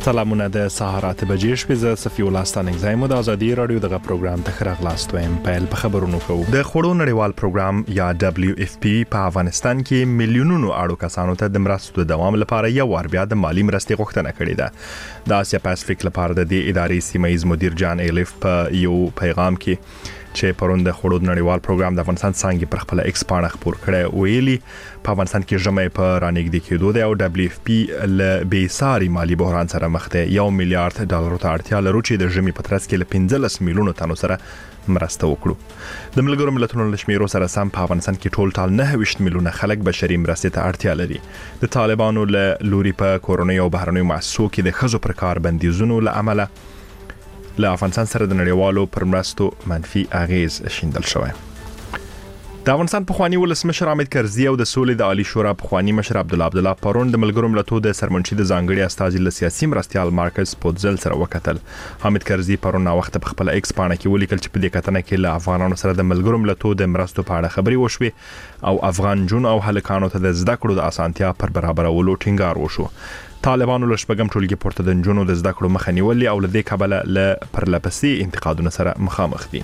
سلامونه د سهارات بجې شپې ز صفي الله ستانګزای مو د ازادي رادیو دغه پروګرام ته خراغلاست وایم پیل په خبرونو کوو د خړو نړیوال پروګرام یا WFP په افغانستان کې میلیونونو اړو کسانو ته د مرستو د دوام لپاره یو وار بیا د مالی مرستې غوښتنه کړې ده د آسیا پاسفیک لپاره د دې ادارې سیمایي مدیر جان ایلیف په یو پیغام کې چې پرون د خړو نړیوال پروګرام د افغانستان څنګه پر خپل ایکس پاڼه خبر کړي ویلي په افغانستان کې جمعې په رانګدي کېدو د WFP ل بیساري مالی بحران سره مخ ده $1 میلیارډ ته اړتیا لري چې د جمعې په ترڅ کې ل 15 میلیونو تنو سره مرسته وکړو د ملګرو ملتونو له شمیرو سره سم په افغانستان کې ټول ټال 9 میلیونه خلک بشري مرستې ته اړتیا لري د طالبانو له لوري په کورونی او بهرنیو مؤسسو کې د خزو پر کار بندیزونو له عمله له افغانستان سره د نړیوالو پر مرستو منفي اغیز شیندل شوی د افغانستان پخوانی ولسمشر حامد کرزي او د سولې د عالی شورا پخوانی مشر عبدالله پرون د ملګرو ملتونو د سرمنشي د ځانګړي استازي له سیاسي مرستيال مارکس پوتزل سره وکتل حامد کرزي پرون وخت په خپل ایکس پاڼه کې ولیکل چې په دې کتنه کې له افغانانو سره د ملګرو ملتونو د مرستو په اړه خبري وشوي او افغان جون او هلکانو ته د زده کړو د اسانتیا پر برابرولو ټینګار وشو طالبانو له شپږم ټولګي پورته د جنونو د زده کړو مخه نیولې او له دې کبله له پرلپسې انتقادونو سره مخامخ دي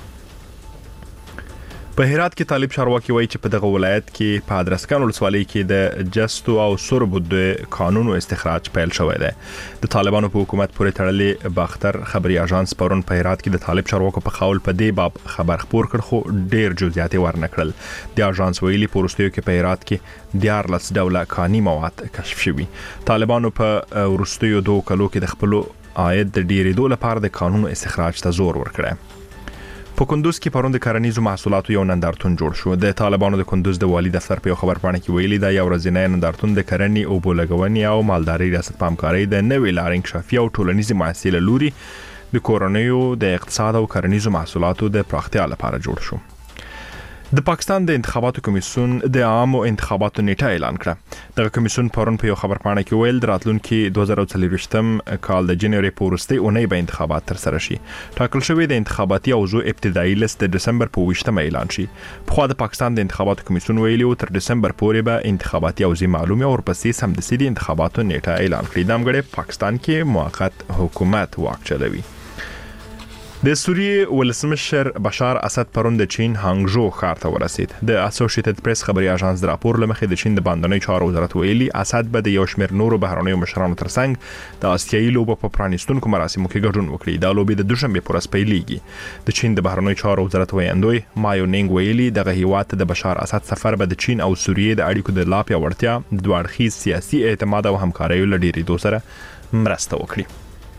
په هرات کې طالب چارواکي وایي چې په دغه ولایت کې په ادرسکان ولسوالۍ کې د جستو او سربو د قانونو استخراج پیل شوی دی د طالبانو په حکومت پورې تړلې باختر خبري اژانس پرون په هرات کې د طالب چارواکو په خول په دې باب خبر خبر کړ خو ډېر جزئیات ورنکړل د اژانس ویلي پورستیو کې په هرات کې 14 ډوله کاني مواد کشف شوي طالبانو په ورستیو 2 کلو کې د خپل عاید د ډیریدو لپاره د قانونو استخراج ته زور ورکړی په کندوز کې پرون د کرنیزو محصولاتو یو نندارتون جوړ شو د طالبانو د کندوز د والی دفتر په خبر پاڼه کې ویلي دا یو ورځنی نندارتون د کرنې او بولګونی او مالداري ریاست په همکارۍ د نوې لارې انکشافي او ټولنیزې مؤسسې لوري د کورنیو د اقتصاد او کرنیزو محصولاتو د پراختیا لپاره جوړ شو د پاکستان د انتخاباتو کمیسیون د عامو انتخاباتو نیټه اعلان کړه د کمیسیون پرون په خبر پاڼه کې ویل راتلونکي 2024م کال د جنوري په وروستۍ اونۍ به انتخابات تر سره شي ټاکل شوی د انتخاباتي اوضاع ابتدایي لیست د دسمبر په 28 اعلان شي په خوا د پاکستان د انتخاباتو کمیسیون ویلي تر دسمبر پورې به انتخاباتي اوضاع معلومه او ورپسې سمدستي د انتخاباتو نیټه اعلان کړي د امګړې پاکستان کې موقت حکومت واک چلوي د سوریې ولسمشر بشار اسد پرون د چین هانګژو ښار ته ورسید د اسوسییټډ پریس خبري اژانس د راپور لمخې د چین د باندنۍ چارو وزارت ویلي اسد به د یو شمېر نورو بهرنیو مشرانو ترڅنګ د آسیایي لوبو په پرانیستونکو مراسمو کې ګډون وکړي دا لوبي د دوشنبه پر ورځ پیلېږي د چین د بهرنیو چارو وزارت ویاندوی مایو نینګ ویلي دغه هیواد د بشار اسد سفر به د چین او سوریې د اړیکو د لا پیاوړتیا د دوړخي سیاسي اعتماد او همکارۍ لړۍ دوه سره مرسته وکړي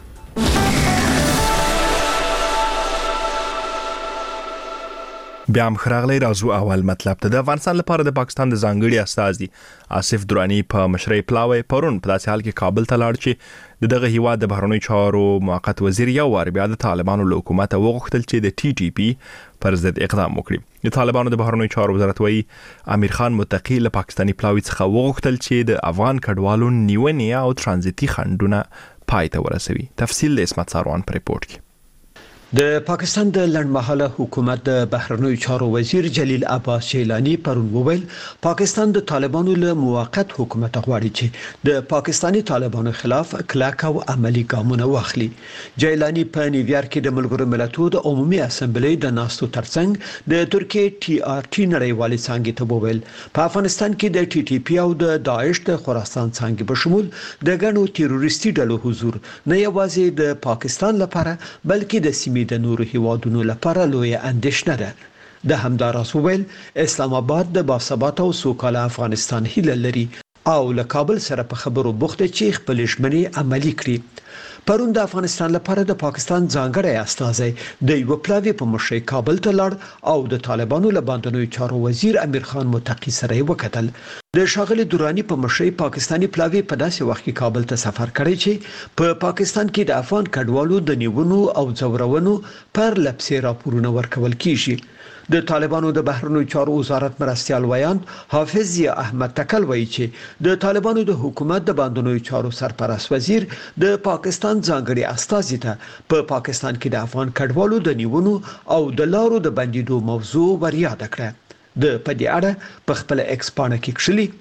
بیا هم خراغلی راځو اول مطلب ته د افغانستان لپاره د پاکستان د ځانګړي استازي آصف درانی په مشرۍ پلاوی پرون په داسې حال کې کابل ته لاړ چې دغه هیواد د بهرنیو چارو موقت وزیر یو وار بیا د طالبانو له حکومت وغوښتل چې د TTP پر ضد اقدام وکړي د طالبانو د بهرنیو چارو وزارت وایي امیر خان متقی له پاکستاني پلاوی څخه وغوښتل چې د افغان کډوالو نیونې او ترانزیتي خنډونه پای ته ورسوي تفصیل د اسمت ساروان پر ریپورت کې د پاکستان د لړمحاله حکومت د بهرنیو چارو وزیر جلیل عباس جیلانی پرون وویل پاکستان د طالبانو له موقت حکومت غواړي چې د پاکستاني طالبانو خلاف کلک او عملی ګامونه واخلي جیلانی په نیویارک کې د ملګرو ملتونو د عمومي اسمبلی د ناستو ترڅنګ د ترکیه TRT نړیوالې څانګې ته وویل په افغانستان کې د TTP او د داعش د خراسان څانګې په شمول د ګڼو تروریستي ډلو حضور نه یوازې د پاکستان لپاره بلکې د د نورو هیوادونو لپاره لوی اندېښنه ده د همداراز ویل اسلام آباد د باثباته او سوکاله افغانستان هیله لري او له کابل سره په خبرو بوخته چې خپل ژمنې عملي کړي پرون د افغانستان لپاره د پاکستان ځانګړی استازی د یو پلاوی په مشرۍ کابل ته لاړ او د طالبانو له باندنیو چارو وزیر امیر خان متقی سره وکتل د شاغلي دورانی په مشرۍ پاکستاني پلاوی په داسې وخت کې کابل ته سفر کړی چې په پاکستان کې د افغان کډوالو د نیونو او ځورونو پر لپسې راپورونه ورکول کیږي د طالبانو د بهرنیو چارو وزارت مرستيال ویان حافظ ضیا احمد تکل وایي چې د طالبانو د حکومت د باندنیو چارو سرپرست وزیر د پاکستان ځانګړي استازي ته په پاکستان کې د افغان کډوالو د نیونو او د لارو د بندیدو موضوع ور یاد کړه د پدې اړه په خپل ایکس پاڼه کې کښلي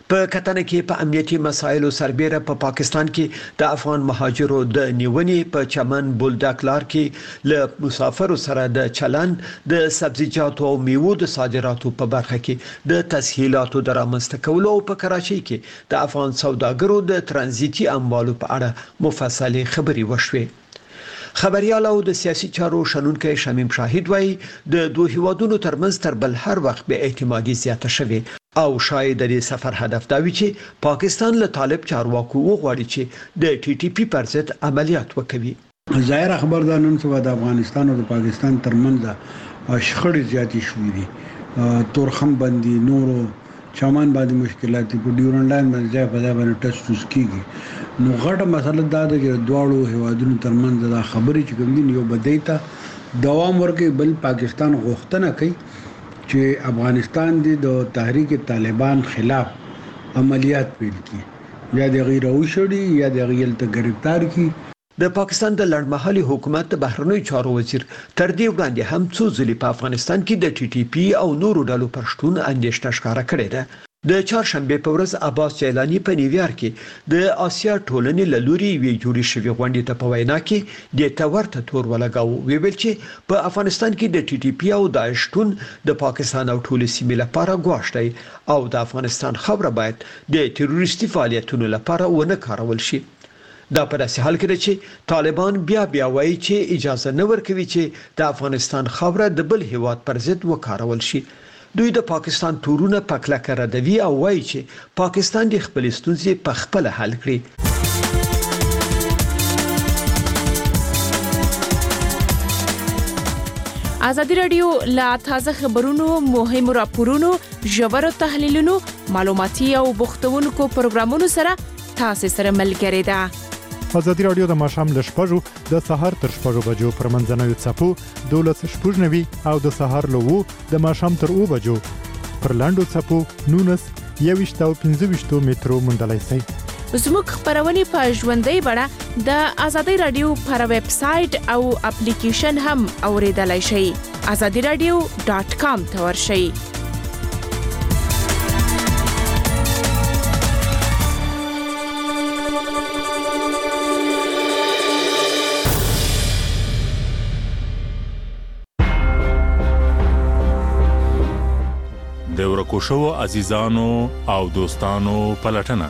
په کتنه کې په امنیتي مسایلو سربېره په پاکستان کې د افغان مهاجرو د نیونې په چمن بولډاکلار کې له مسافرو سره د چلن د سبزیجاتو او میوو د صادراتو په برخه کې د تسهیلاتو د رامنځته کولو او په کراچۍ کې د افغان سوداګرو د ترانزیتي اموالو په اړه مفصلي خبري وشوه. خبريال او د سیاسي چارو شنونکو شمیم شاهد وایي د دوه هیوادونو ترمنځ تر بل هر وخت به اعتمادي زیاته شوه او شاید د سفر هدف دا وي چې پاکستان له طالب چارواکو وغواړي چې د ټي ټي پی پر ضد عملیات وکړي. ظاهر خبر دا نن څه د افغانستان او د پاکستان ترمنځ شخړې زیاتې شوې دي. تورخم بندي نورو چامان باندې مشکلات په ډیورنډ لاین باندې ځای په ځای باندې ټچ کیږي. نو غټه مسله دا ده چې دواړو هیوادونو ترمنځ دا خبرې چې کوم دي یو بدای ته دوام ورکړي، بل پاکستان غوښتنه کوي چې افغانستان د تحریک طالبان خلاف عملیات پیل کړي، یا د غیر اوشړي یا د غیر ته گرفتار کړي. د پاکستان د لړمحلي حکومت د بهرنیو چارو وزیر تر دې وړاندې هم څو ځلې په افغانستان کې د ټي ټي پی او نورو ډلو پر شتون اندېښنه ښکاره کړې ده. د چهارشنبه په ورځ عباس جیلانی په نیویارک کې د آسیا ټولنې له لوري وی جوړې شوې غونډې ته په وینا کې د تورته تور ولګاو. ویل چې په افغانستان کې د ټي ټي پی او داعش شتون د پاکستان او ټول سیمې لپاره ګواښ دی او د افغانستان خبره باید د تروریستي فعالیتونو لپاره ونه کارول شي. دا په داسې حال کې ده چې طالبان بیا وایي چې اجازه نه ورکوي چې د افغانستان خبره د بل هیواد پر ضد وکارول شي. دوی د پاکستان تورونه په کلکه ردوي او وایي چې پاکستان د خپل ستونزې په خپل حل کړي. ازادي رادیو لا تازه خبرونو، مهمو راپورونو، ژورو تحلیلونو، معلوماتي او بوختونکو پروګرامونو سره تاسو سره ملګری ده. ازادي رادیو د ماښام ل 6:00 د سحر تر 6:00 بجو پر منځنوي څپو 12:00 او د سحر له 2 د ماښام تر 2 بجو پر لاندو څپو 19 او 15 مترو مندلای سي. زموږ خبرونه په ژوندۍ بڼه د ازادي رادیو پر ویب سټ او اپلیکیشن هم اوریدلای شئ. azadiradio.com ته ورشئ. د ورکوشو عزیزانو او دوستانو پلټنه.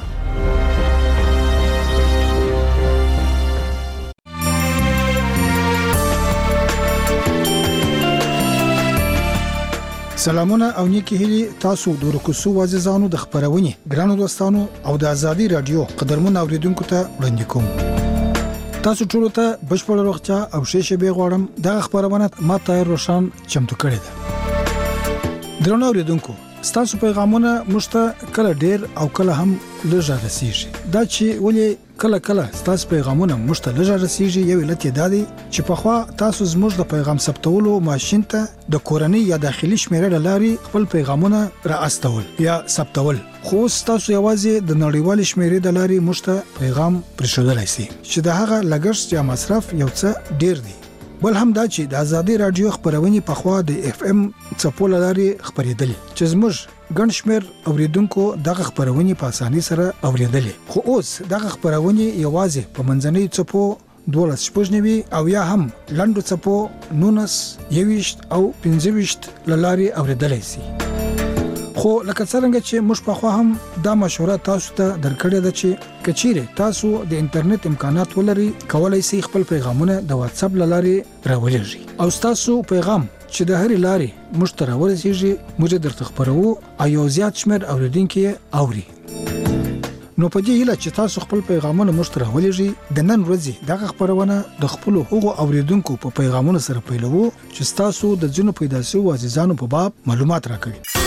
سلامونه او نیکی هیلی تاسو د ورکوشو عزیزانو د خبرونه ګرانو دوستانو او د ازادي رادیو قدرمن اوریدونکو ته وړاندې کوم. تاسو ټول ته بشپړ روغتیا او ښه به غواړم. د خبرونه ما ته روشن چمتو کړی ده. درنو اوریدونکو، ستاسو پیغامونه مشته کله ډیر او کله هم لږ رسیږي. دا چې ولې کله ستاسو پیغامونه مشته لږ رسیږي یو علت دی چې په خوا تاسو زموږ د پیغام ثبتولو ماشين ته د کورنۍ یا داخلي شمیره لاري خپل پیغامونه را استول یا ثبتول، خو تاسو یوازې د نړیوال شمیرې د لاري مشته پیغام پرېښودلای شئ چې د هغه لګښت یا مصرف یو څه ډیر دی. بل هم دا چې د ازادي رادیو خبرونه په خوا د اف ام څپو لاري خبرېدل چې زموږ ګڼ شمېر اوریدونکو دغه خبرونه په اساني سره اوریدل، خو اوس دغه خبرونه یوازې په منځنۍ څپو 12 او یا هم لاندو څپو 19 او 15 لاري اوریدل شي. خو لکه څنګه چې موږ په خوا هم دا مشوره تاسو ته درکړې ده چې کچيره تاسو د انټرنیټ امکانات ولري کولای شئ خپل پیغامونه د واتس اپ لاري راولېږئ او تاسو پیغام چې د هرې لاري موږ ته راورسیږي موږ درته خبرو او یو زیات شمېر اوریدونکو اوري. نو په دې هیله چې تاسو خپل پیغامونه موږ ته راولېږئ د نن ورځې دغه خبرونه د خپل هغو اوریدونکو په پیغامونو سره پیلوو چې تاسو د جنو پیدا شوی عزیزانو په باب معلومات راکړي.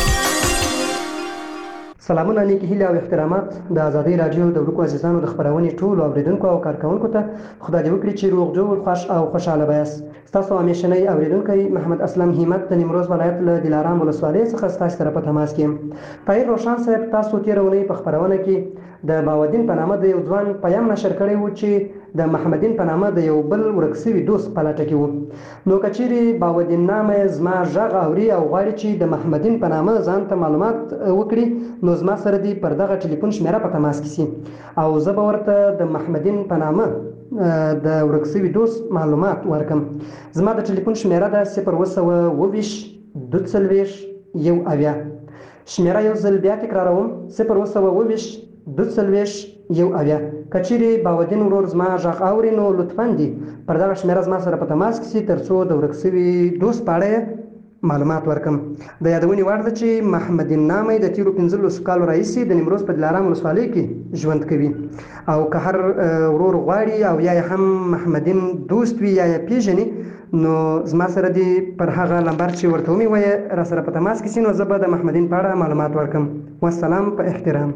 سلامونه نیکی هیله او احترامات د ازادي رادیو د ورکو عزیزانو د خبرونه ټول اوریدونکو او کارکونکو ته خدای دې وکړي چې روغ جوړ خوش او خوشاله وایاست. تاسو همیشنی اوریدونکو محمد اسلم همت د نیمروز ولایت له دلارام ولسوالۍ څخه تاسو سره په تماس کې. طاهر روشن صاحب تاسو تیرونی په خبرونه کې د باودین په نامه د یو ځوان پیغام نشر کړی و چې د محمدین په نامه د یو بل ورک شوي دوست په لټه کې و. نو که چیرې باودین نامه زما غږ اوري او غواړي چې د محمدین په نامه ځان ته معلومات وکړي نو زما سره دې پر دغه ټلیفون شمیره په تماس کې سي او زه به ورته د محمدین په نامه د ورک شوي دوست معلومات ورکم. زما د ټلیفون شمیره ده 020 22 1 شمیره یو ځل بیا تکراروم 020 22 1 که چیرې باودین ورور زما غږ اوري نو لطفاً دې پر دغه شمیره زما سره په تماس کې سي ترڅو د ورک شوي دوست په اړه معلومات ورکم. د یادونې وړ ده چې محمدین نامه د تیرو 15 کالو راهیسې د نیمروز په دلارام ولسوالۍ کې ژوند کوي او که هر ورور غواړي او یا هم محمدین دوست وي یا یې پیژني نو زما سره دې پر هغه نمبر چې ورته ومې وایه را سره په تماس کې سي نو زه به د محمدین په اړه معلومات ورکم. والسلام په احترام.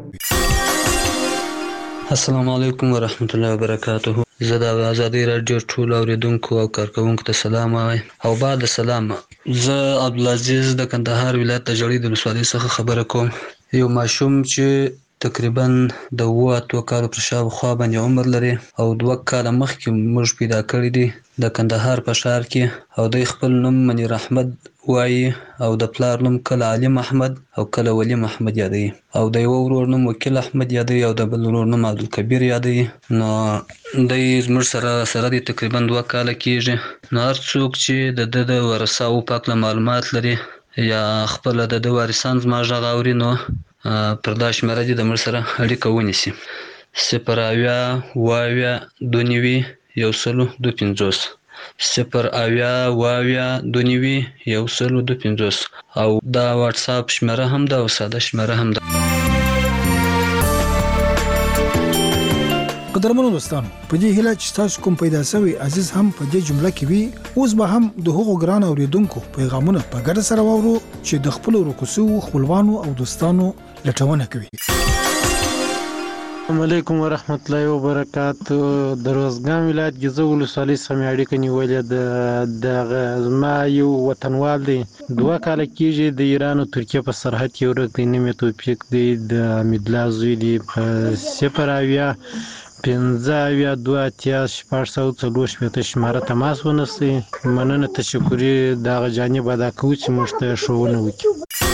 السلام علیکم ورحمت الله وبرکاته. زه د آزادۍ راډیو ټولو اوریدونکو او کارکوونکو ته سلام وایم او بعد سلام. زه عبدالعزیز د کندهار ولایت د جړۍ د ولسوالۍ څخه خبره کوم. یو ماشوم چې تقریبا د 7 کالو پر شاوخوا باندې عمر لري او 2 کاله مخکې موږ پیدا کړی دی د کندهار په ښار کې او د خپل نوم منیر احمد وایي او د پلار نوم کله علي محمد او کله ولی محمد یادوي او د یو ورور نوم وکیل احمد یادوي او د بل ورور نوم عبدالکبیر یادوي. نو دی زموږ سره دی تقریبا 2 کاله کېږي. نو هر څوک چې د ورثاو په هکله معلومات لري یا خپله د وارثان زما غږ اوري نو پر دا شمیره دې د موږ سره اړیکه ونیسي 020 250 او دا واتس اپ شمیره هم ده او ساده شمیره هم ده. قدرمنو دوستانو په دې هیله چې تاسو کوم پیدا شوی عزیز هم په دې جمله کې وي اوس به هم د هغو ګران اوریدونکو پیغامونه په ګډه سره واورو چې د خپل ورکوسو خپلوانو او دوستانو لټونه کوي. السلام علیکم ورحمت الله وبرکاتو. د روزګان ولایت ګیزو ولسوالۍ سمې اړیکه نیولې د زما یو وطنوال دی 2 کاله کېږي د ایران او ترکیه په سرحد کې ورک دی. نوم یې توفیق دی د حمیدالله زوی دی. 020 شماره تماس ونیسئ. مننه تشکري دغه جانب ادا کوو چې موږ ته ښوونه وکړي.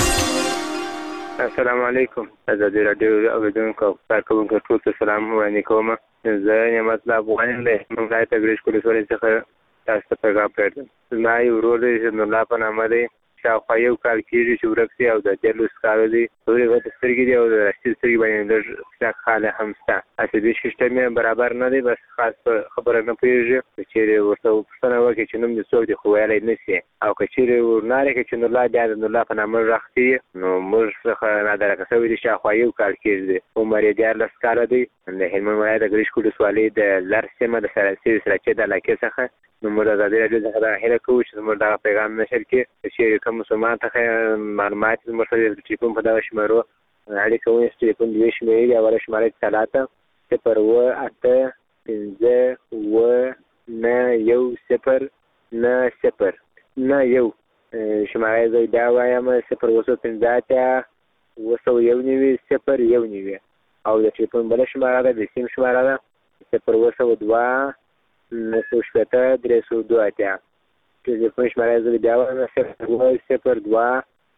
السلام علیکم. آزادۍ راډیو اوریدونکو او کارکوونکو ټول ته سلام وړاندې کوم. زه نعمت الله افغان یم د موږ ولایت ګریش ولسوالۍ څخه تاسو ته پیغام پرېږدم. زما یو ورور دی چې الله په نامه دی شاوخوا 1 کال کېږي چې ورک دی او د 13 کالو دی. تورې غټې سترګې دي او د راستي سترګې باندې لږ کلک خاله هم شته. عصبي سیسټم یې برابر نه دی بس خاص خبره نه پوهېږي. که چیرې ورته پوښتنه وکړي چې نوم دې څوک دی خو ویلی نه شي او که چیرې ورنارې کړي چې نورالله بیا د نورالله په نامه غږ کوي نو موږ څخه نادرکه شوی دی شاوخوا 1 کال کېږي دی. عمر یې 14 کاله دی. د هلمند ولایت د ګریش ولسوالۍ د لر سیمه د سراسري سراچې د علاقې څخه نو موږ د آزادۍ راډیو څخه دا هیله کوو چې زموږ دغه پیغام نشر کړي. که چیرې کوم مسلمان ته معلومات زموږ سره د ټلیفون په دغه شمیرو اړیکه ونیسي. ټلیفون 2 شمېرې دي. اوله شماره چې طلاته 018 شماره زه بیا وایم 015 او د ټلیفون بله شماره ده د سیم شماره ده 012 9 302 ټلیفون شماره زه بیا وایم 002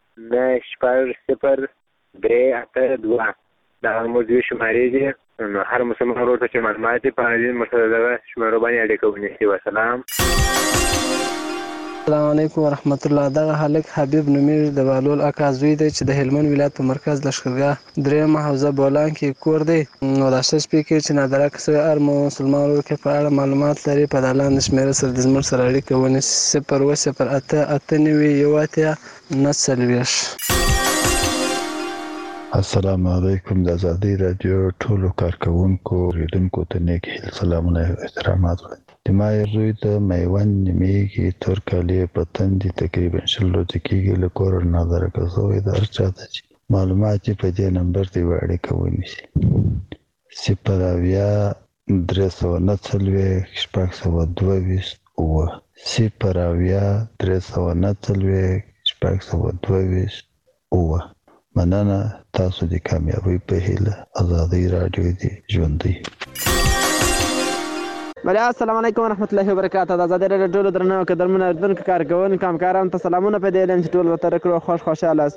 9 382 دا موږ دوی شمارې دي. نو هر مسلمان ورور ته چې معلومات دي په دې موږ سره دغه شمارو باندې اړیکه ونیسي. وسلام. السلام علیکم ورحمت الله. دغه هلک حبیب نومیږي د بهلول اکا زوی دی چې د هلمند ولایت په مرکز لښکرګاه 3 حوزه بولان کې کور دی. نو دا څه سپیکر چې نادرکه شوی هر مسلمان ورور کې په اړه معلومات لري په د لاندې شمېره سره د زموږ سره اړیکه ونیسي 020 السلام علیکم. د آزادۍ راډیو ټولو کارکوونکو اوریدونکو ته نیک هیلې سلامونه او احترامات وړاندې. د ما زوی د میوند نومیږي تور کالي په تندي تقریبا 20 ورځې کېږي له کوره نادرکه شوی د هر چا ته چې معلومات یې په دې نمبر ته یوه اړیکه ونیسي 020 مننه. تاسو د کامیابی په هیله. آزادۍ راډیو دی ژوندۍ. بله السلام علیکم ورحمت الله وبرکاته. د ازادي راډیو ټولو درنو قدرمنو اوریدونکو کارکوونکو همکارانو ته سلامونه په دې اعلان چې ټول وتر کړو خوشاله